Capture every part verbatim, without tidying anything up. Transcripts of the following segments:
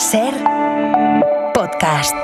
Ser Podcast.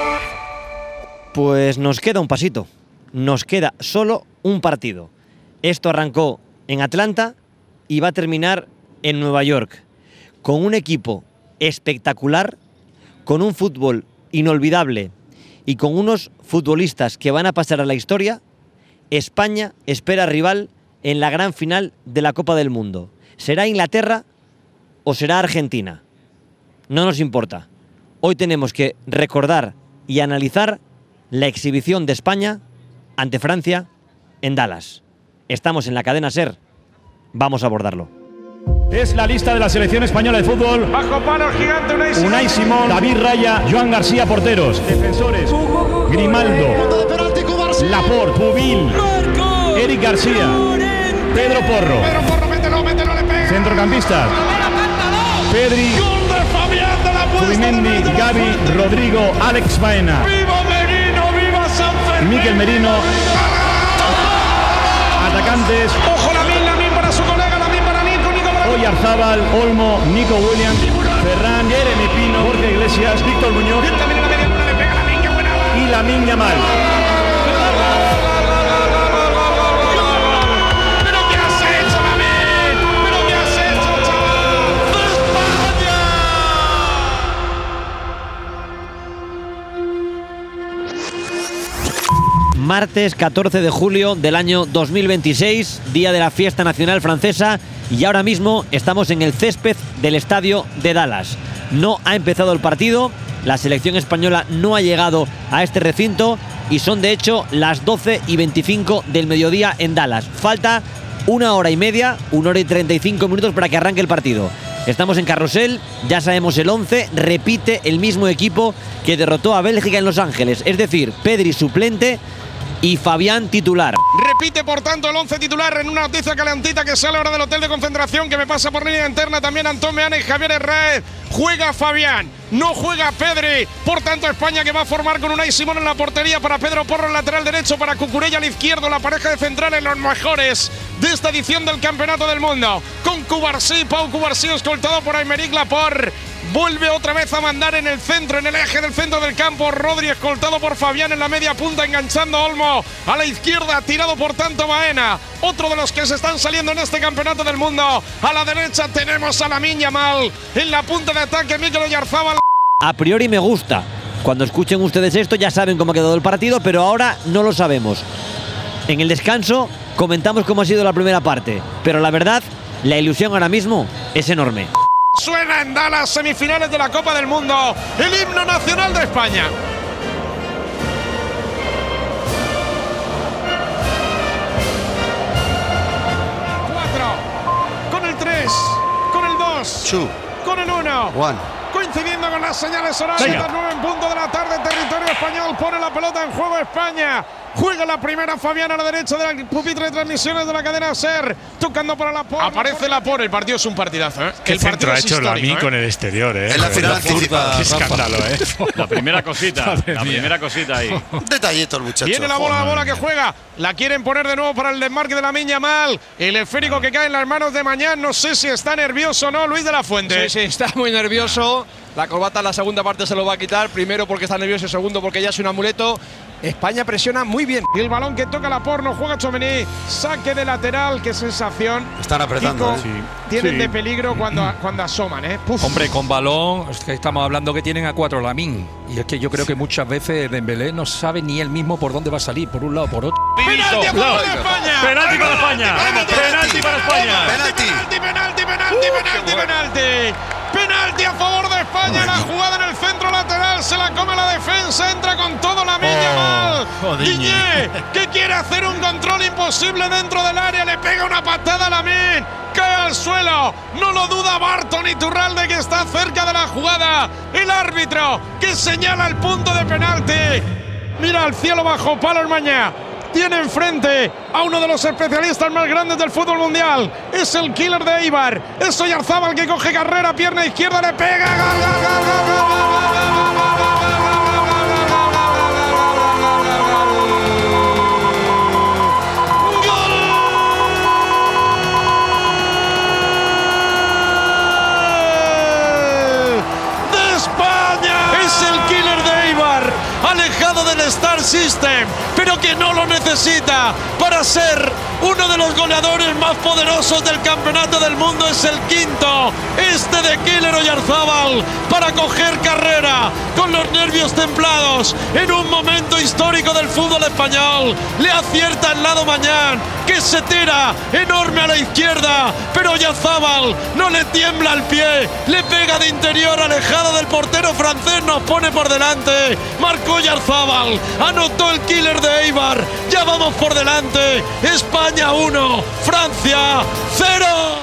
Pues nos queda un pasito. Nos queda solo un partido. Esto arrancó en Atlanta y va a terminar en Nueva York. Con un equipo espectacular, con un fútbol inolvidable y con unos futbolistas que van a pasar a la historia, España espera rival en la gran final de la Copa del Mundo. ¿Será Inglaterra o será Argentina? No nos importa. Hoy tenemos que recordar y analizar la exhibición de España ante Francia en Dallas. Estamos en la cadena SER. Vamos a abordarlo. Es la lista de la selección española de fútbol. Bajo palo gigante, Unai Simón. Unai Simón, David Raya, Joan García, porteros. Defensores: Grimaldo, Laporte, Pubil, Eric García, Pedro Porro. Pedro Porro, mételo, mételo, le pega. Centrocampistas: Pedri, Zubimendi, Gavi, Rodrigo, Alex Baena. ¡Viva Merino, viva San Fermín! Mikel Merino. Atacantes: Ojo, Lamine, Lamine para su colega, Lamine para Nico, Nico para... Oyarzábal, Olmo, Nico Williams, Ferran, Jeremy Pino, Jorge Iglesias, Víctor Muñoz. Bien, también en la media luna le pega Lamine, qué buena va. Y Lamine Yamal. ¿Pero qué has hecho, Lamine? ¿Pero qué has hecho, chaval? ¡España! Martes catorce de julio del año dos mil veintiséis, día de la fiesta nacional francesa, y ahora mismo estamos en el césped del estadio de Dallas. No ha empezado el partido, la selección española no ha llegado a este recinto y son de hecho las doce y veinticinco del mediodía en Dallas. Falta una hora y media, una hora y treinta y cinco minutos para que arranque el partido. Estamos en Carrusel, ya sabemos el once, repite el mismo equipo que derrotó a Bélgica en Los Ángeles, es decir, Pedri suplente y Fabián titular. Repite, por tanto, el once titular en una noticia calentita que sale ahora del hotel de concentración, que me pasa por línea interna también Antón Meana y Javier Herrera. Juega Fabián, no juega Pedri. Por tanto, España que va a formar con Unai Simón en la portería, para Pedro Porro en lateral derecho, para Cucurella al izquierdo, la pareja de centrales, los mejores de esta edición del Campeonato del Mundo. Con Cubarsí, Pau Cubarsí, escoltado por Aymeric Laporte. Vuelve otra vez a mandar en el centro, en el eje del centro del campo, Rodri, escoltado por Fabián en la media punta, enganchando a Olmo a la izquierda, tirado por tanto Baena, otro de los que se están saliendo en este Campeonato del Mundo. A la derecha tenemos a Lamine Yamal, en la punta de ataque Mikel Oyarzábal. A priori me gusta. Cuando escuchen ustedes esto ya saben cómo ha quedado el partido, pero ahora no lo sabemos. En el descanso comentamos cómo ha sido la primera parte, pero la verdad, la ilusión ahora mismo es enorme. Suena en Dallas, semifinales de la Copa del Mundo, el himno nacional de España. Cuatro, con el tres, con el dos, Two. con el uno. One. Coincidiendo con las señales horarias, las nueve en punto de la tarde, territorio español, pone la pelota en juego España. Juega la primera Fabián a la derecha del pupitre de transmisiones de la cadena SER, tocando para Laporte. Aparece Laporte, el partido es un partidazo, ¿eh? Qué el centro ha hecho Lamine ¿eh? con el exterior, ¿eh? En la final anticipada. Qué escándalo, ¿eh? La primera cosita, la primera cosita ahí. Un detallito el muchacho. Viene la bola, la bola que juega. La quieren poner de nuevo para el desmarque de Lamine Yamal. El esférico que cae en las manos de Mañán. No sé si está nervioso o no, Luis de la Fuente. Sí, sí, está muy nervioso. La corbata en la segunda parte se lo va a quitar. Primero porque está nervioso y segundo porque ya es un amuleto. España presiona muy bien. Y el balón que toca Laporte, no juega Tchouaméni. Saque de lateral, qué sensación. Están apretando, Kiko, ¿eh? Sí. Tienen Sí. de peligro cuando, cuando asoman, ¿eh? Puf. Hombre, con balón, es que estamos hablando que tienen a cuatro Lamine. Y es que yo creo que muchas veces Dembélé no sabe ni él mismo por dónde va a salir, por un lado o por otro. ¡Penalti a favor de España! ¡Penalti para España! Penalti. ¡Penalti para España! Penalti. Penalti, penalti, penalti, penalti, penalti. Penalti a favor de España. La jugada en el centro lateral, se la come la defensa, entra con todo Lamine Yamal. Diñé, que quiere hacer un control imposible dentro del área, le pega una patada a Lamine, cae al suelo, no lo duda Barton Iturralde, que está cerca de la jugada. El árbitro que señala el punto de penalti. Mira al cielo bajo palo el Mañá. Tiene enfrente a uno de los especialistas más grandes del fútbol mundial. Es el killer de Eibar. Es Oyarzábal que coge carrera, pierna izquierda, le pega. ¡Gol, gol, gol, gol, gol, gol, gol, gol! Star System, pero que no lo necesita para ser uno de los goleadores más poderosos del campeonato del mundo. Es el quinto, este de Keylor Oyarzábal, para coger carrera con los nervios templados en un momento histórico del fútbol español. Le acierta el lado Mañán, que se tira enorme a la izquierda, pero Oyarzábal no le tiembla el pie, le pega de interior alejado del portero francés, nos pone por delante. Marcó Oyarzábal, anotó el killer de Eibar, ya vamos por delante. España uno, Francia cero.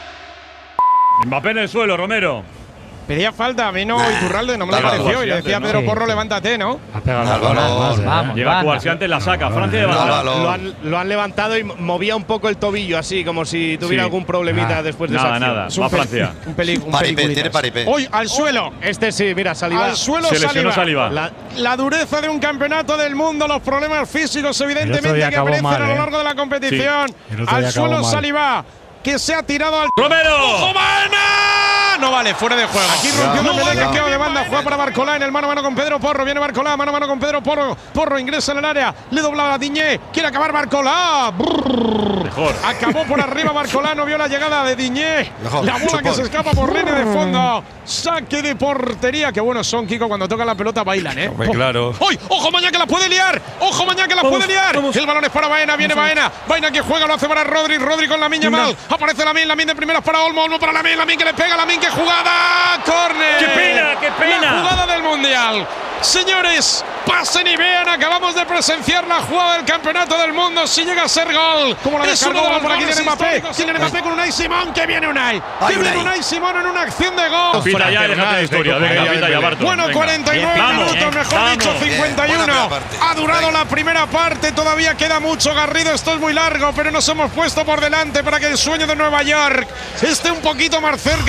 Mbappé en el suelo, Romero. Pedía falta, a mí no, Iturralde no me lo Dale, pareció. Y le Dale, decía a no. Pedro Sí, Porro, sí. levántate, ¿no? Ha pegado el Álvaro, balón, vamos, vamos, Llega banda. Cubarsí antes, la saca. Francia de Álvaro. balón. Lo han, lo han levantado y movía un poco el tobillo así, como si tuviera Sí. algún problemita Ah, después de Nada, esa acción. nada. Es un Va pe- Francia. Un pelín, un Paripé, peliculitas. tiene paripé. Hoy al suelo. Este sí, mira, Saliba. Al suelo Se lesionó Saliba. Saliba. La- La dureza de un campeonato del mundo, los problemas físicos, evidentemente, día que acabó aparecen mal, a lo ¿eh? largo de la competición. El otro Al día acabó suelo mal. Saliba, que se ha tirado al. ¡Romero! ¡Ojo, Baena! No vale, fuera de juego. Aquí rompió No, la pelea, no. que de banda, juega para Barcolá en el mano a mano con Pedro Porro. Viene Barcolá, mano a mano con Pedro Porro. Porro ingresa en el área, le dobla a Diñé, quiere acabar Barcolá. Brrr. Mejor. Acabó por arriba Barcolá, no vio la llegada de Diñé. Mejor, La bola que chupón. se escapa por línea de fondo. Saque de portería. Qué buenos son, Kiko, cuando tocan la pelota bailan, ¿eh? Hombre, claro. ¡Uy! ¡Ojo, Mañán, que la puede liar! ¡Ojo, Mañán, que la puede liar! El balón es para Baena, viene Baena. Baena que juega, lo hace para Rodri. Rodri con Lamine Yamal. Aparece Lamine, Lamine de primeras para Olmo. Olmo para Lamine, Lamine que le pega. Lamine que jugada. ¡Córner! ¡Qué pena, qué pena! La jugada del Mundial. Señores, pasen y vean. Acabamos de presenciar la jugada del campeonato del mundo. Si llega a ser gol, como la Es descargó uno de los por aquí goles tiene Mbappé. históricos. Tiene Mbappé con Unai Simón. Que viene Unai. Ay, Que viene Unai. Unai Simón en una acción de gol. Pita ya, déjate de historia. Venga, pita ya, Barton. Bueno, Venga. cuarenta y nueve Vamos, minutos, mejor vamos. dicho, cincuenta y Bien, buena uno. primera parte. Ha durado Venga. la primera parte, todavía queda mucho, Garrido. Esto es muy largo, pero nos hemos puesto por delante para que el sueño de Nueva York esté un poquito más cerca.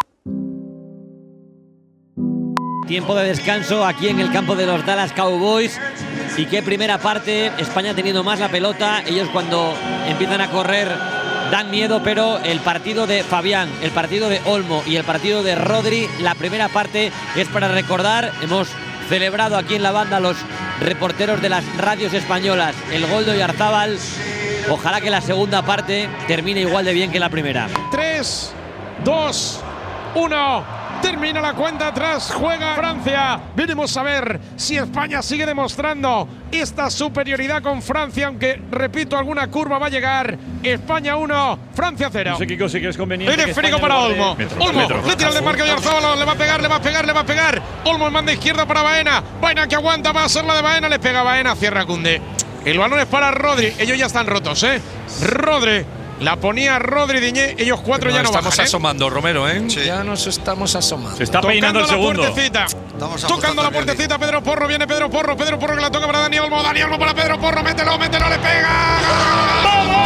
Tiempo de descanso aquí en el campo de los Dallas Cowboys. Y qué primera parte, España teniendo más la pelota. Ellos cuando empiezan a correr dan miedo, pero el partido de Fabián, el partido de Olmo y el partido de Rodri, la primera parte es para recordar. Hemos celebrado aquí en la banda los reporteros de las radios españolas el gol de Oyarzábal. Ojalá que la segunda parte termine igual de bien que la primera. tres, dos, uno. Termina la cuenta atrás, juega Francia. Veremos a ver si España sigue demostrando esta superioridad con Francia, aunque, repito, alguna curva va a llegar. España uno, Francia cero. No sé, Kiko, si que es conveniente. El que esférico España para le guarde- Olmo. Metro, Olmo, metro. le tira el desmarque de Oyarzábal, le va a pegar, le va a pegar, le va a pegar. Olmo en banda izquierda para Baena. Baena que aguanta, va a ser la de Baena, le pega Baena, cierra Koundé. El balón es para Rodri, ellos ya están rotos, ¿eh? Rodri, la ponía Rodri Diñé, ellos cuatro Nos ya no estamos bajan, ¿eh? asomando, Romero, ¿eh? Sí. Ya nos estamos asomando. Se está peinando el Tocando la segundo. puertecita. Estamos Tocando ajustando la el violín. puertecita, Pedro Porro, viene Pedro Porro, Pedro Porro que la toca para Dani Olmo, Dani Olmo para Pedro Porro, mételo, mételo, le pega.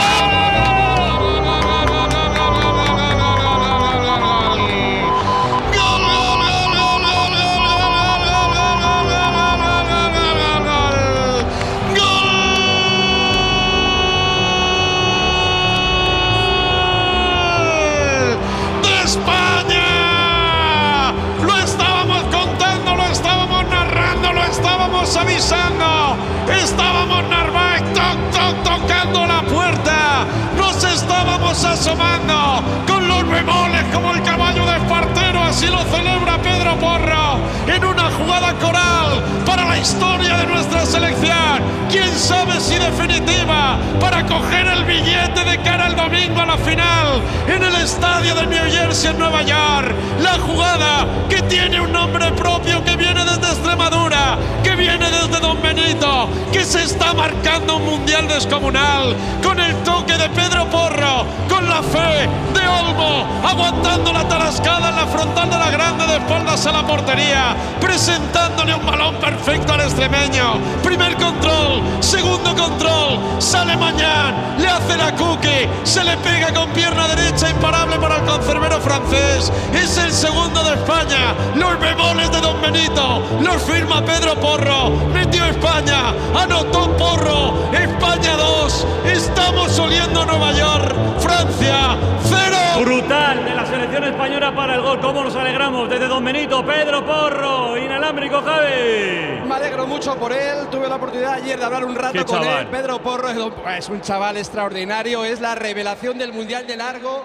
de España. Lo estábamos contando, lo estábamos narrando, lo estábamos avisando. Estábamos Narváez toc, toc, tocando la puerta. Nos estábamos asomando con los bemoles como el caballo de Espartero. Así lo celebra Pedro Porro en una jugada coral para la historia de nuestra selección. Quién sabe si definitiva para coger el billete de cara al domingo a la final en el estadio de New Jersey en Nueva York. La jugada que tiene un nombre propio, que viene desde Extremadura, que viene desde Don Benito, que se está marcando un mundial descomunal con el toque de Pedro Porro, con la fe de Olmo, aguantando la tarascada en la frontal de la grande de espaldas a la portería, presentándole un balón perfecto al extremeño. Primer control, segundo control, sale Mañán, le hace la cookie, se le pega con pierna derecha, imparable para el conservero francés. Es el segundo de España. Los bemoles de Don Benito los firma Pedro Porro. Metió España, anotó Porro. España dos, estamos oliendo Nueva York. Francia cero. Brutal de la selección española ya para el gol. ¿Cómo nos alegramos desde Don Benito? Pedro Porro, inalámbrico, Javi. Me alegro mucho por él. Tuve la oportunidad ayer de hablar un rato Qué con chaval. él. Pedro Porro es un chaval extraordinario. Es la revelación del Mundial de Largo.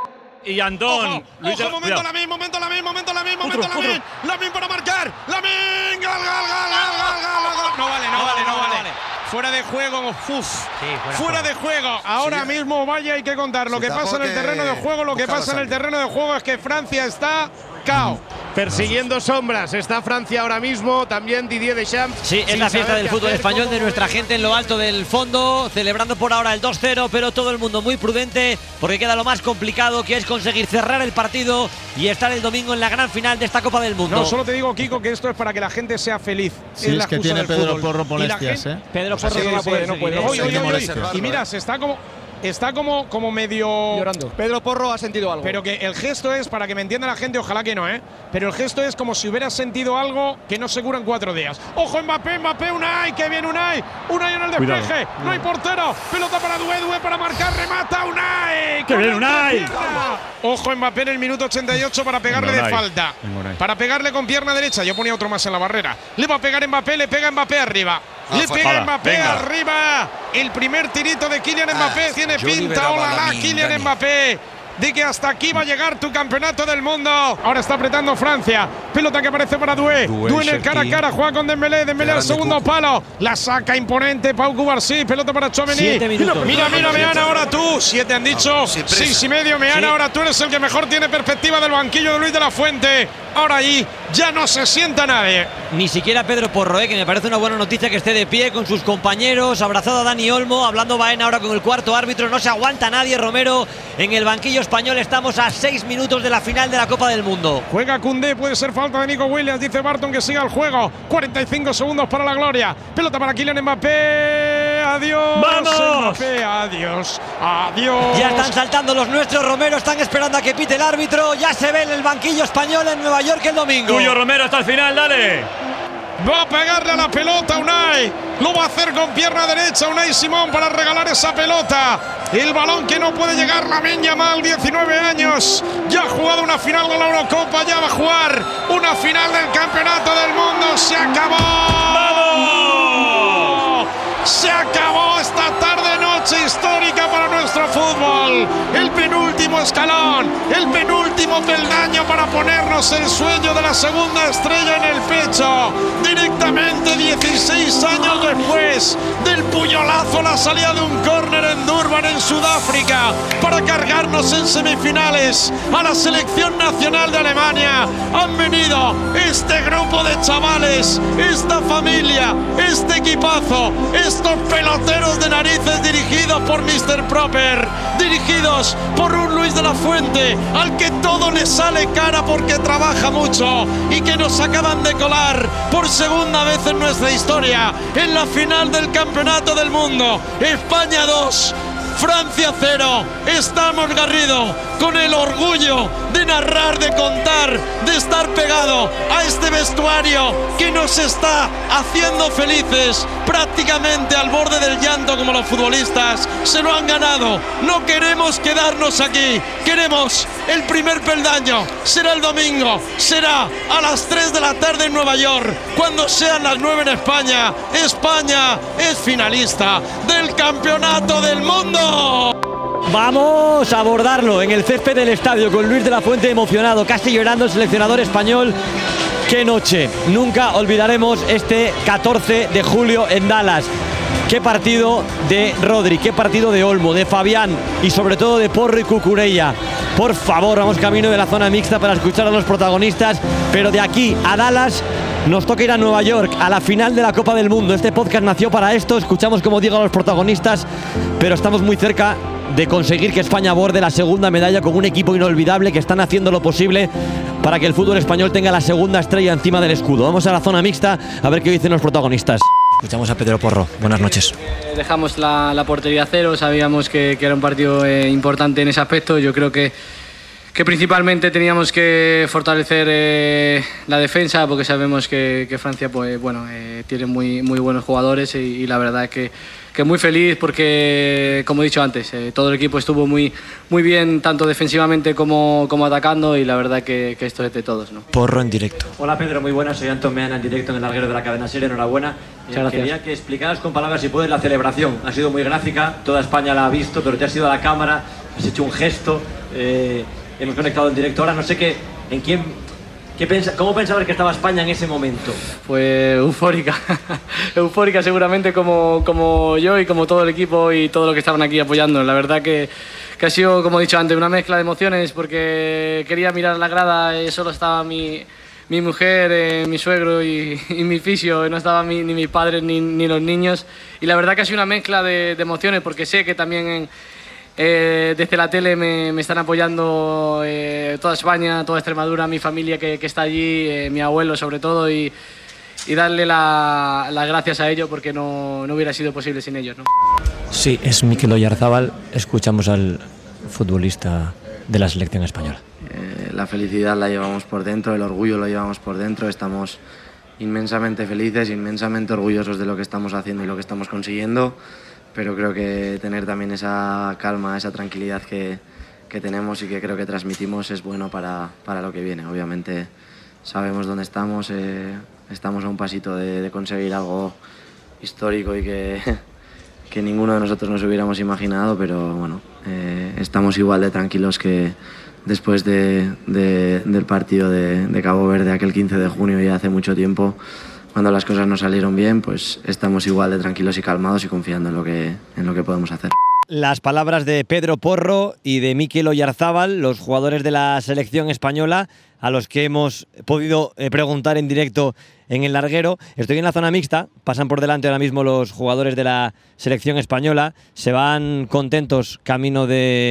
Y Antón. Ojo, Luis, ojo, momento, cuidado. la misma, momento, la misma, momento, la misma, Otro, momento, la otro. misma. La misma para marcar. La misma. Gol, gol, gol, gol, gol, gol, gol. No vale, no vale, no vale. Fuera de juego, uf. fuera fuera de juego. Ahora Sí. mismo, vaya, hay que contar. Lo Sí, que pasa en el tampoco terreno de que juego, lo que busca pasa en la el sangre. terreno de juego es que Francia está cao. Persiguiendo sombras está Francia ahora mismo, también Didier Deschamps. Sí, es sin la fiesta saber del qué fútbol hacer, español, cómo de nuestra moverse. gente en lo alto del fondo, celebrando por ahora el dos cero, pero todo el mundo muy prudente porque queda lo más complicado, que es conseguir cerrar el partido y estar el domingo en la gran final de esta Copa del Mundo. No, solo te digo, Kiko, que esto es para que la gente sea feliz. Sí, la es que excusa tiene del Pedro fútbol. Porro Y la molestias, gente- ¿eh? Pedro Pues Porro sí, no la sí, puede no seguir, puede. ¿eh? Oye, Hay oye, que oye, reservarlo, y mira, ¿eh? se está como está como como medio Llorando. Pedro Porro ha sentido algo. Pero que el gesto es, para que me entienda la gente, ojalá que no, ¿eh? Pero el gesto es como si hubieras sentido algo que no se cura en cuatro días. ¡Ojo, Mbappé, Mbappé, Unai! ¡Que bien Unai! ¡Unai en el despeje! Cuidado. ¡No hay portero! ¡Pelota para Due, Due para marcar! ¡Remata Unai! ¡Qué ¡Con bien, la Unai! pierna! Ojo, Mbappé en el minuto ochenta y ocho para pegarle Venga, de Unai. falta. Venga, Unai. Para pegarle con pierna derecha. Yo ponía otro más en la barrera. Le va a pegar Mbappé, le pega Mbappé arriba. Ah, le fue- pega Hala, Mbappé venga. arriba. El primer tirito de Kylian Ah, Mbappé tiene yo pinta. liberaba Hola, a la Lamin, Kylian Dani. Mbappé. De que hasta aquí va a llegar tu campeonato del mundo. Ahora está apretando Francia. Pelota que aparece para Doué. Doué, Doué en el cara a Cherki. cara. Juega con Dembélé. Dembélé al grande segundo Cuc. palo. La saca imponente Pau Cubarsí. Pelota para Tchouaméni. Siete minutos. Mira, mira, Meana, ahora tú. Siete han dicho. sin prisa. Seis y medio. Meana, Sí. ahora tú eres el que mejor tiene perspectiva del banquillo de Luis de la Fuente. Ahora ahí ya no se sienta nadie. Ni siquiera Pedro Porro, ¿eh? Que me parece una buena noticia que esté de pie con sus compañeros, abrazado a Dani Olmo, hablando Baena ahora con el cuarto árbitro. No se aguanta nadie, Romero. En el banquillo español estamos a seis minutos de la final de la Copa del Mundo. Juega Koundé, puede ser falta de Nico Williams, dice Barton que siga el juego. cuarenta y cinco segundos para la gloria. Pelota para Kylian Mbappé. Adiós. ¡Vamos! Mbappé, adiós. Adiós. Ya están saltando los nuestros, Romero, están esperando a que pite el árbitro. Ya se ve en el banquillo español en Nueva York el domingo. Tuyo, Romero, hasta el final, dale. Va a pegarle a la pelota Unai. Lo va a hacer con pierna derecha Unai Simón para regalar esa pelota. El balón que no puede llegar Lamine Yamal, diecinueve años. Ya ha jugado una final de la Eurocopa, ya va a jugar una final del Campeonato del Mundo. Se acabó. ¡Vamos! Se acabó esta tarde noche histórica para nuestro fútbol. El penúltimo escalón, el penúltimo peldaño para ponernos el sueño de la segunda estrella en el pecho. Directamente dieciséis años después del puñolazo, la salida de un córner en Durban, en Sudáfrica, para cargarnos en semifinales a la selección nacional de Alemania. Han venido este grupo de chavales, esta familia, este equipazo, estos peloteros de narices dirigidos por míster Proper, dirigidos por un Luis de la Fuente al que todo le sale cara porque trabaja mucho y que nos acaban de colar por segunda vez en nuestra historia en la final del Campeonato del Mundo. España dos, Francia cero. Estamos, Garrido, con el orgullo de narrar, de contar, de estar pegado a este vestuario que nos está haciendo felices, prácticamente al borde del llanto como los futbolistas. Se lo han ganado. No queremos quedarnos aquí. Queremos el primer peldaño. Será el domingo. Será a las tres de la tarde en Nueva York. Cuando sean las nueve en España. España es finalista del Campeonato del Mundo. Vamos a abordarlo en el césped del estadio con Luis de la Fuente emocionado, casi llorando el seleccionador español. ¡Qué noche! Nunca olvidaremos este catorce de julio en Dallas. Qué partido de Rodri, qué partido de Olmo, de Fabián y sobre todo de Porro y Cucurella. Por favor, vamos camino de la zona mixta para escuchar a los protagonistas, pero de aquí a Dallas nos toca ir a Nueva York, a la final de la Copa del Mundo. Este podcast nació para esto, escuchamos como digo a los protagonistas, pero estamos muy cerca de conseguir que España aborde la segunda medalla con un equipo inolvidable que están haciendo lo posible para que el fútbol español tenga la segunda estrella encima del escudo. Vamos a la zona mixta a ver qué dicen los protagonistas. Escuchamos a Pedro Porro. Buenas noches. Dejamos la, la portería a cero, sabíamos que, que era un partido eh, importante en ese aspecto. Yo creo que, que principalmente teníamos que fortalecer eh, la defensa, porque sabemos que, que Francia pues, bueno, eh, tiene muy, muy buenos jugadores y, y la verdad es que, que muy feliz porque, como he dicho antes, eh, todo el equipo estuvo muy, muy bien, tanto defensivamente como, como atacando, y la verdad que, que esto es de todos, ¿no? Porro en directo. Hola Pedro, muy buenas, soy Antón Meana en directo en el larguero de la cadena SER, enhorabuena. Muchas gracias. Quería que explicaras con palabras, si puedes, la celebración. Ha sido muy gráfica, toda España la ha visto, pero te has ido a la cámara, has hecho un gesto, eh, hemos conectado en directo. Ahora no sé qué, en quién, qué pensa, ¿cómo pensabas que estaba España en ese momento? Pues eufórica, eufórica seguramente como, como yo y como todo el equipo y todo lo que estaban aquí apoyando. La verdad que, que ha sido, como he dicho antes, una mezcla de emociones, porque quería mirar la grada y solo estaba mi, mi mujer, eh, mi suegro y, y mi fisio, no estaban mi, ni mis padres ni, ni los niños, y la verdad que ha sido una mezcla de, de emociones, porque sé que también en, Eh, desde la tele me, me están apoyando eh, toda España, toda Extremadura, mi familia que, que está allí, eh, mi abuelo sobre todo, y, y darle la, las gracias a ellos, porque no, no hubiera sido posible sin ellos, ¿no? Sí, es Mikel Oyarzabal. Escuchamos al futbolista de la selección española. Eh, la felicidad la llevamos por dentro, el orgullo lo llevamos por dentro, estamos inmensamente felices, inmensamente orgullosos de lo que estamos haciendo y lo que estamos consiguiendo. Pero creo que tener también esa calma, esa tranquilidad que, que tenemos y que creo que transmitimos es bueno para, para lo que viene. Obviamente sabemos dónde estamos, eh, estamos a un pasito de, de conseguir algo histórico y que, que ninguno de nosotros nos hubiéramos imaginado, pero bueno, eh, estamos igual de tranquilos que después de, de, del partido de, de Cabo Verde aquel quince de junio, ya hace mucho tiempo. Cuando las cosas no salieron bien, pues estamos igual de tranquilos y calmados y confiando en lo que, en lo que podemos hacer. Las palabras de Pedro Porro y de Mikel Oyarzabal, los jugadores de la selección española, a los que hemos podido preguntar en directo en el larguero. Estoy en la zona mixta, pasan por delante ahora mismo los jugadores de la selección española, se van contentos camino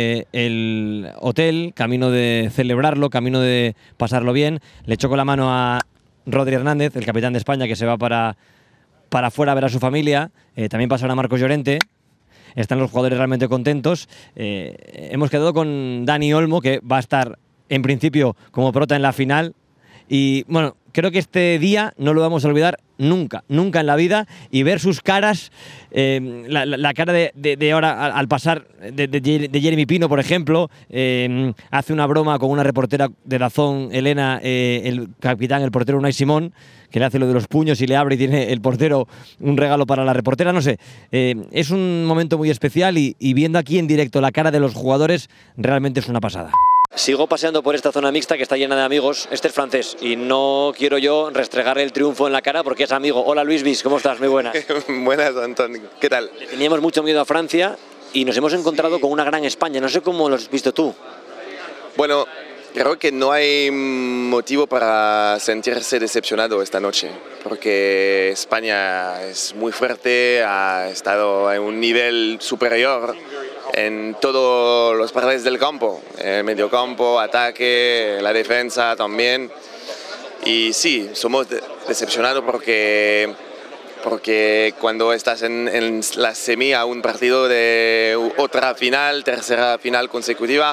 del hotel, camino de celebrarlo, camino de pasarlo bien. Le choco la mano a Rodri Hernández, el capitán de España, que se va para, para afuera a ver a su familia. Eh, también pasará Marcos Llorente. Están los jugadores realmente contentos. Eh, hemos quedado con Dani Olmo, que va a estar en principio como prota en la final. Y bueno, creo que este día no lo vamos a olvidar nunca, nunca en la vida. Y ver sus caras, eh, la, la, la cara de, de, de ahora al, al pasar de, de, de Jeremy Pino, por ejemplo, eh, hace una broma con una reportera de Dazón, Elena, eh, el capitán, el portero Unai Simón, que le hace lo de los puños y le abre y tiene el portero un regalo para la reportera. No sé, eh, es un momento muy especial y, y viendo aquí en directo la cara de los jugadores, realmente es una pasada. Sigo paseando por esta zona mixta que está llena de amigos. Este es francés y no quiero yo restregarle el triunfo en la cara porque es amigo. Hola Luis Bis, ¿cómo estás? Muy buenas. Buenas, Antón. ¿Qué tal? Le teníamos mucho miedo a Francia y nos hemos encontrado sí. con una gran España. No sé cómo lo has visto tú. Bueno, creo que no hay motivo para sentirse decepcionado esta noche, porque España es muy fuerte, ha estado en un nivel superior en todos los partes del campo, el medio campo, ataque, la defensa también. Y sí, somos de decepcionados porque, porque cuando estás en, en la semi a un partido de otra final, tercera final consecutiva,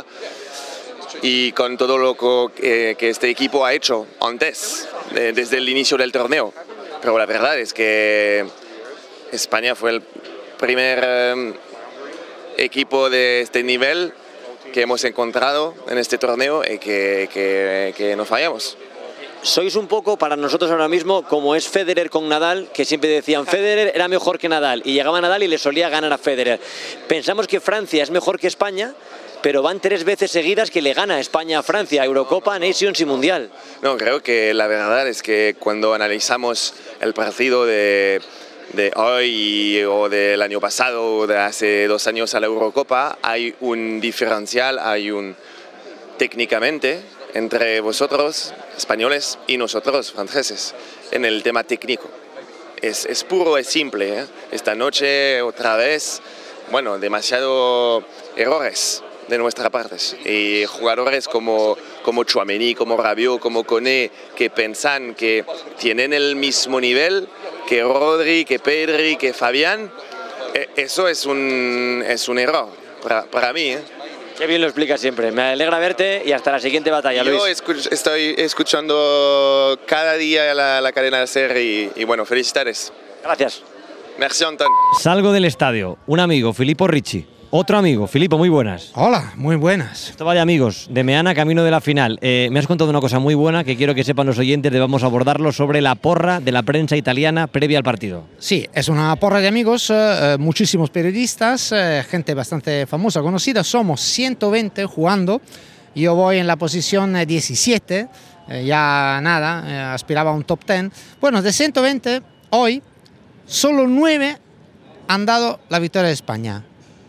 y con todo lo que, que este equipo ha hecho antes, de, desde el inicio del torneo. Pero la verdad es que España fue el primer eh, equipo de este nivel que hemos encontrado en este torneo y que, que, que no fallamos. Sois un poco para nosotros ahora mismo como es Federer con Nadal, que siempre decían Federer era mejor que Nadal y llegaba Nadal y le solía ganar a Federer. Pensamos que Francia es mejor que España, pero van tres veces seguidas que le gana España a Francia, Eurocopa, Nations y Mundial. No, creo que la verdad es que cuando analizamos el partido de, de hoy o del año pasado o de hace dos años a la Eurocopa, hay un diferencial, hay un técnicamente entre vosotros, españoles, y nosotros, franceses, en el tema técnico. Es, es puro, es simple, ¿eh? Esta noche, otra vez, bueno, demasiado errores de nuestra parte. Y jugadores como, como Tchouaméni, como Rabiot, como Koné, que piensan que tienen el mismo nivel que Rodri, que Pedri, que Fabián, eso es un, es un error para, para mí, ¿eh? Qué bien lo explicas siempre. Me alegra verte y hasta la siguiente batalla, Luis. Yo escuch estoy escuchando cada día la, la cadena de SER y, y bueno, felicidades. Gracias. Merci, Anton. Salgo del estadio. Un amigo, Filippo Ricci. Otro amigo, Filippo, muy buenas. Hola, muy buenas. Esto va de amigos, de Meana, camino de la final. Eh, me has contado una cosa muy buena que quiero que sepan los oyentes, debemos abordarlo, sobre la porra de la prensa italiana previa al partido. Sí, es una porra de amigos, eh, muchísimos periodistas, eh, gente bastante famosa, conocida. Somos ciento veinte jugando. Yo voy en la posición diecisiete, eh, ya nada, eh, aspiraba a un top diez. Bueno, de ciento veinte, hoy, solo nueve han dado la victoria de España.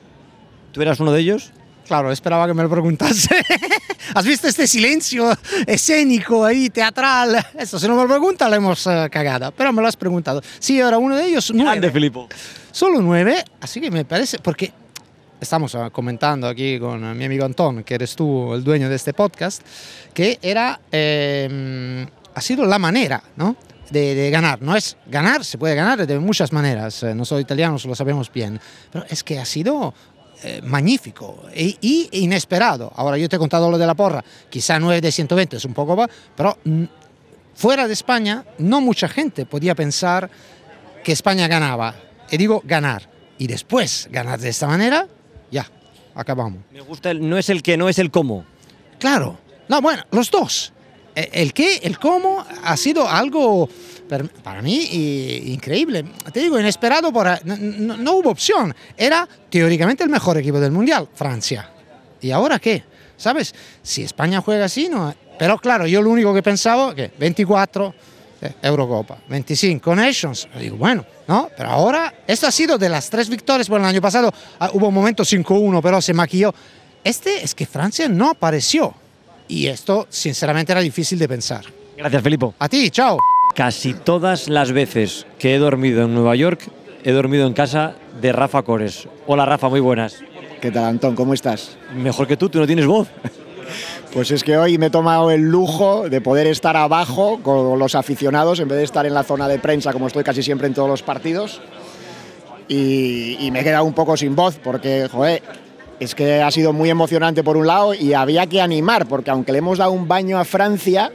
¿Tú eras uno de ellos? Claro, esperaba que me lo preguntase. ¿Has visto este silencio escénico ahí, teatral? Esto, si no me lo preguntas, la hemos uh, cagado. Pero me lo has preguntado. Sí, era uno de ellos. Nueve. Grande, Filippo. Solo nueve, así que me parece... Porque estamos uh, comentando aquí con uh, mi amigo Antón, que eres tú el dueño de este podcast, que era... Eh, ha sido la manera, ¿no? De, de ganar. No es ganar, se puede ganar de muchas maneras. Eh, nosotros italianos lo sabemos bien. Pero es que ha sido... Eh, magnífico y, y inesperado. Ahora yo te he contado lo de la porra, quizá nueve de ciento veinte es un poco más, pero mm, fuera de España no mucha gente podía pensar que España ganaba. Y digo ganar. Y después ganar de esta manera, ya, acabamos. Me gusta, el, no es el qué, no es el cómo. Claro. No, bueno, los dos. El qué, el cómo ha sido algo para mí increíble. Te digo, inesperado, por, no, no, no hubo opción. Era teóricamente el mejor equipo del Mundial, Francia. ¿Y ahora qué? ¿Sabes? Si España juega así, no. Pero claro, yo lo único que pensaba, que veinticuatro, eh, Eurocopa, veinticinco Nations. Yo digo, bueno, ¿no? Pero ahora, esto ha sido de las tres victorias. Bueno, el año pasado ah, hubo un momento cinco uno, pero se maquilló. Este es que Francia no apareció. Y esto, sinceramente, era difícil de pensar. Gracias, Filippo. A ti, chao. Casi todas las veces que he dormido en Nueva York, he dormido en casa de Rafa Cores. Hola, Rafa, muy buenas. ¿Qué tal, Antón? ¿Cómo estás? Mejor que tú, tú no tienes voz. Pues es que hoy me he tomado el lujo de poder estar abajo con los aficionados en vez de estar en la zona de prensa, como estoy casi siempre en todos los partidos. Y, y me he quedado un poco sin voz porque, joder, es que ha sido muy emocionante por un lado y había que animar, porque aunque le hemos dado un baño a Francia,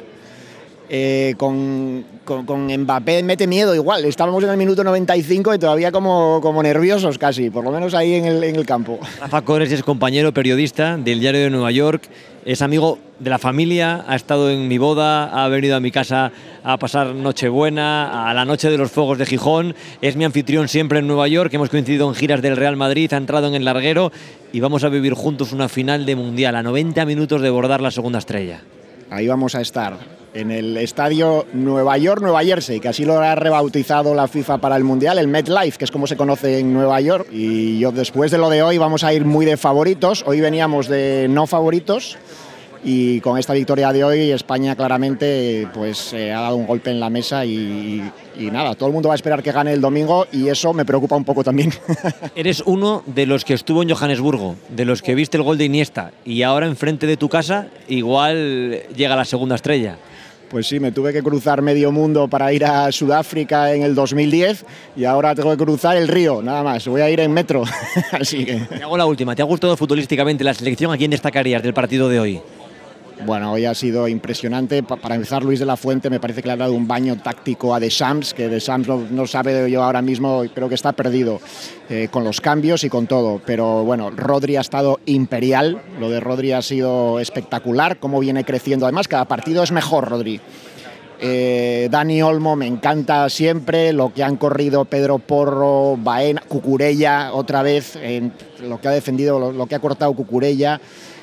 eh, con, con, con Mbappé mete miedo igual. Estábamos en el minuto noventa y cinco y todavía como, como nerviosos casi, por lo menos ahí en el, en el campo. Rafa Cores es compañero periodista del Diario de Nueva York, es amigo de la familia, ha estado en mi boda, ha venido a mi casa a pasar Nochebuena, a la noche de los fuegos de Gijón, es mi anfitrión siempre en Nueva York, hemos coincidido en giras del Real Madrid, ha entrado en el larguero y vamos a vivir juntos una final de Mundial a noventa minutos de bordar la segunda estrella. Ahí vamos a estar, en el estadio Nueva York-Nueva Jersey, que así lo ha rebautizado la FIFA para el Mundial, el MetLife, que es como se conoce en Nueva York. Y yo, después de lo de hoy, vamos a ir muy de favoritos. Hoy veníamos de no favoritos y con esta victoria de hoy España claramente pues, eh, ha dado un golpe en la mesa y, y nada, todo el mundo va a esperar que gane el domingo y eso me preocupa un poco también. Eres uno de los que estuvo en Johannesburgo, de los que viste el gol de Iniesta y ahora enfrente de tu casa igual llega la segunda estrella. Pues sí, me tuve que cruzar medio mundo para ir a Sudáfrica en el dos mil diez y ahora tengo que cruzar el río, nada más, voy a ir en metro. Así que... Te hago la última, ¿te ha gustado futbolísticamente la selección? ¿A quién destacarías del partido de hoy? Bueno, hoy ha sido impresionante. Para empezar, Luis de la Fuente me parece que le ha dado un baño táctico a Deschamps, que Deschamps no, no sabe yo ahora mismo, creo que está perdido eh, con los cambios y con todo. Pero bueno, Rodri ha estado imperial, lo de Rodri ha sido espectacular, cómo viene creciendo. Además, cada partido es mejor, Rodri. Eh, Dani Olmo me encanta siempre, lo que han corrido Pedro Porro, Baena, Cucurella otra vez, en lo que ha defendido, lo, lo que ha cortado Cucurella.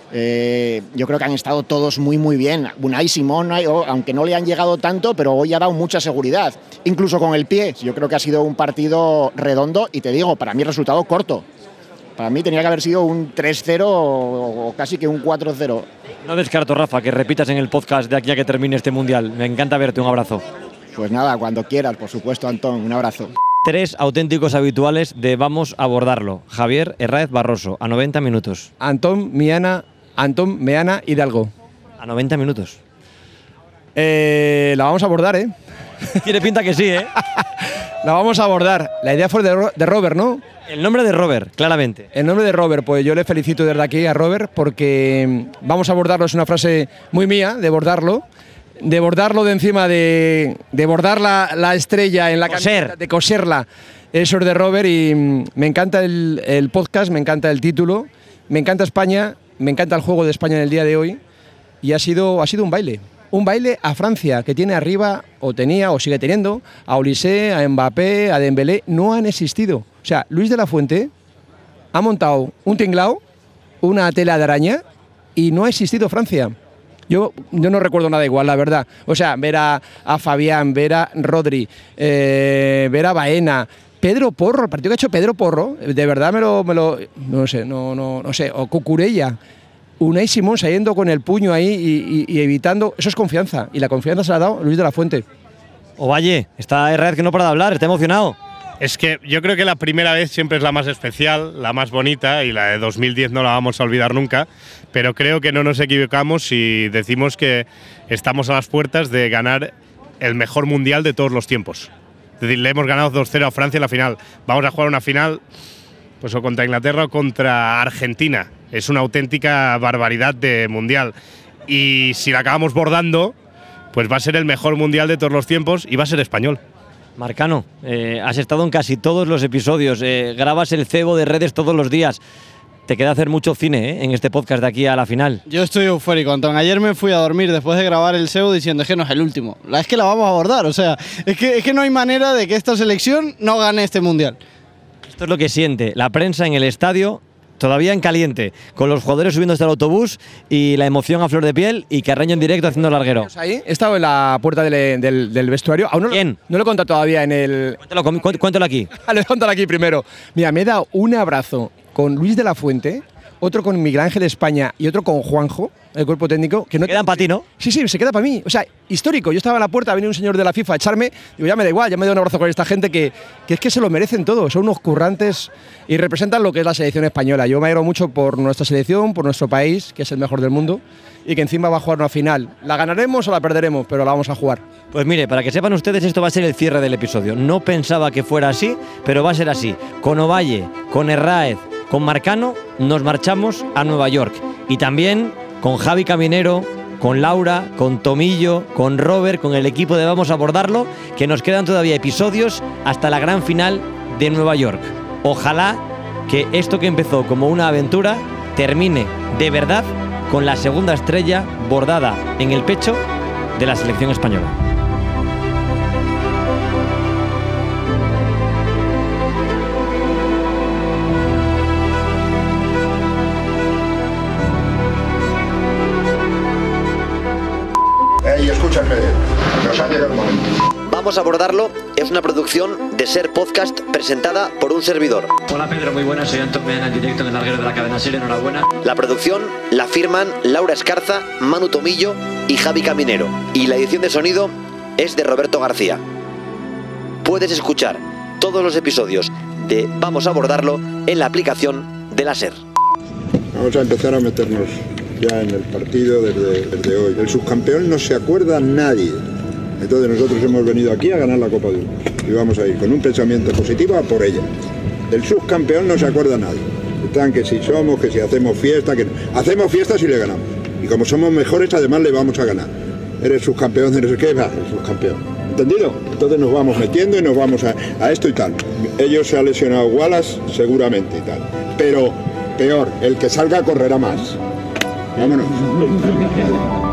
Eh, yo creo que han estado todos muy muy bien. Unai Simón, aunque no le han llegado tanto, pero hoy ha dado mucha seguridad, incluso con el pie. Yo creo que ha sido un partido redondo y te digo, para mí resultado corto. Para mí tenía que haber sido un tres cero o casi que un cuatro cero. No descarto, Rafa, que repitas en el podcast de aquí a que termine este Mundial. Me encanta verte, un abrazo. Pues nada, cuando quieras, por supuesto, Antón, un abrazo. Tres auténticos habituales de Vamos a abordarlo. Javier Herráez Barroso, a noventa minutos. Antón Meana, Antón Meana Hidalgo. A noventa minutos. Eh, la vamos a abordar, ¿eh? Tiene pinta que sí, ¿eh? La vamos a abordar. La idea fue de, Ro- de Robert, ¿no? El nombre de Robert, claramente. El nombre de Robert, pues yo le felicito desde aquí a Robert porque vamos a abordarlo, es una frase muy mía, de bordarlo. De bordarlo de encima de, de bordar la, la estrella en la camiseta, de coserla. Eso es de Robert y mm, me encanta el, el podcast, me encanta el título, me encanta España, me encanta el juego de España en el día de hoy y ha sido, ha sido un baile. Un baile a Francia, que tiene arriba, o tenía, o sigue teniendo, a Olise, a Mbappé, a Dembélé, no han existido. O sea, Luis de la Fuente ha montado un tinglao, una tela de araña, y no ha existido Francia. Yo, yo no recuerdo nada igual, la verdad. O sea, ver a, a Fabián, ver a Rodri, eh, ver a Baena, Pedro Porro, el partido que ha hecho Pedro Porro, de verdad me lo, me lo no sé, no, no, no sé, o Cucurella. Unai Simón saliendo con el puño ahí y, y, y evitando, eso es confianza, y la confianza se la ha dado Luis de la Fuente. Ovalle, está Herrera que no para de hablar, está emocionado. Es que yo creo que la primera vez siempre es la más especial, la más bonita, y la de dos mil diez no la vamos a olvidar nunca, pero creo que no nos equivocamos si decimos que estamos a las puertas de ganar el mejor mundial de todos los tiempos. Es decir, le hemos ganado dos cero a Francia en la final. Vamos a jugar una final pues o contra Inglaterra o contra Argentina. Es una auténtica barbaridad de mundial. Y si la acabamos bordando, pues va a ser el mejor mundial de todos los tiempos y va a ser español. Marcano, eh, has estado en casi todos los episodios, eh, grabas el cebo de redes todos los días. Te queda hacer mucho cine ¿eh? en este podcast de aquí a la final. Yo estoy eufórico, Antón. Ayer me fui a dormir después de grabar el S E O diciendo es que no es el último. La es que la vamos a abordar, o sea, es que, es que no hay manera de que esta selección no gane este mundial. Esto es lo que siente la prensa en el estadio, todavía en caliente, con los jugadores subiendo hasta el autobús y la emoción a flor de piel y Carreño en directo haciendo larguero. Ahí he estado en la puerta del, del, del vestuario. Aún no, ¿Quién? No lo he contado todavía en el. Cuéntalo, cuéntalo aquí. Lo he contado aquí primero. Mira, me he dado un abrazo con Luis de la Fuente, otro con Miguel Ángel España y otro con Juanjo, el cuerpo técnico. Que no quedan para ti, ¿no? Sí, sí, se queda para mí. O sea, histórico. Yo estaba en la puerta, venía un señor de la FIFA a echarme. Digo, ya me da igual, ya me doy un abrazo con esta gente que, que es que se lo merecen todos. Son unos currantes y representan lo que es la selección española. Yo me alegro mucho por nuestra selección, por nuestro país, que es el mejor del mundo, y que encima va a jugar una final. La ganaremos o la perderemos, pero la vamos a jugar. Pues mire, para que sepan ustedes, esto va a ser el cierre del episodio. No pensaba que fuera así, pero va a ser así. Con Ovalle, con Herráez, con Marcano, nos marchamos a Nueva York. Y también con Javi Caminero, con Laura, con Tomillo, con Robert, con el equipo de Vamos a Abordarlo, que nos quedan todavía episodios hasta la gran final de Nueva York. Ojalá que esto que empezó como una aventura termine de verdad con la segunda estrella bordada en el pecho de la selección española. Ey, escúchame, nos ha llegado el momento. Vamos a Abordarlo es una producción de Ser Podcast presentada por un servidor. Hola Pedro, muy buenas, soy Antón Meana en directo en el larguero de la cadena SER, enhorabuena. La producción la firman Laura Escarza, Manu Tomillo y Javi Caminero. Y la edición de sonido es de Roberto García. Puedes escuchar todos los episodios de Vamos a Abordarlo en la aplicación de la SER. Vamos a empezar a meternos ya en el partido desde, desde hoy. El subcampeón no se acuerda nadie. Entonces nosotros hemos venido aquí a ganar la Copa del Mundo. Y vamos a ir con un pensamiento positivo a por ella. Del subcampeón no se acuerda nadie. Están que si somos, que si hacemos fiesta, que no. Hacemos fiesta si le ganamos. Y como somos mejores, además le vamos a ganar. Eres subcampeón, eres qué, va, eres subcampeón. ¿Entendido? Entonces nos vamos metiendo y nos vamos a, a esto y tal. Ellos se ha lesionado Wallace, seguramente y tal. Pero peor, el que salga correrá más. Vámonos.